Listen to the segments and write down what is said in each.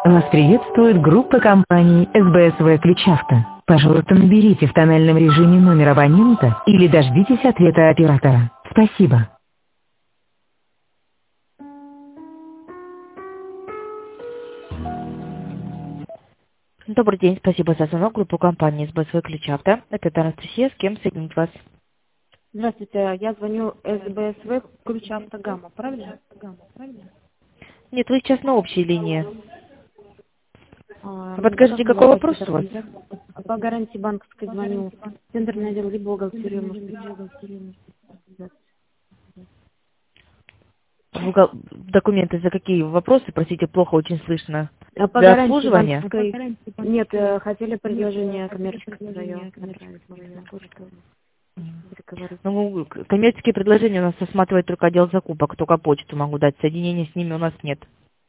Вас приветствует группа компаний СБСВ Ключавто. Пожалуйста, наберите в тональном режиме номер абонента или дождитесь ответа оператора. Спасибо. Добрый день, спасибо за звонок. Группу компании СБСВ Ключавто. Это Анастасия, с кем соединить вас? Здравствуйте, я звоню СБСВ Ключавто Гамма, правильно? Нет, вы сейчас на общей линии. Подскажите, Как какой называется вопрос эта у вас? По гарантии банковской звоню. Тендерный отдел, либо бухгалтерию, может быть. Документы за какие вопросы? Простите, плохо очень слышно. А по Для гарантии обслуживания? банковской... Нет, хотели предложение коммерческое свое направить, может, на почту переговорить. Ну, коммерческие предложения у нас осматривает только отдел закупок, только почту могу дать. Соединения с ними у нас нет.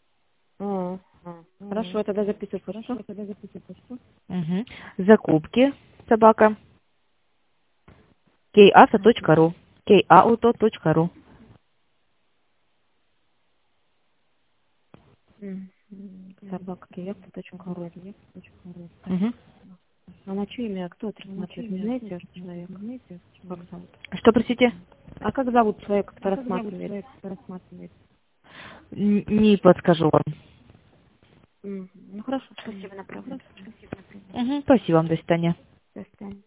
Хорошо, я тогда записываю почту. Угу. Закупки, собака, kauto.ru, kauto.ru. Собака Киевто.ру. Угу. А на чье имя? Кто это рассматривает? Не знаете человека? Как зовут? Что, простите? А как зовут человека, кто рассматривает? Не подскажу вам. Ну хорошо, спасибо, направлю. Угу. Спасибо вам, до свидания. До свидания.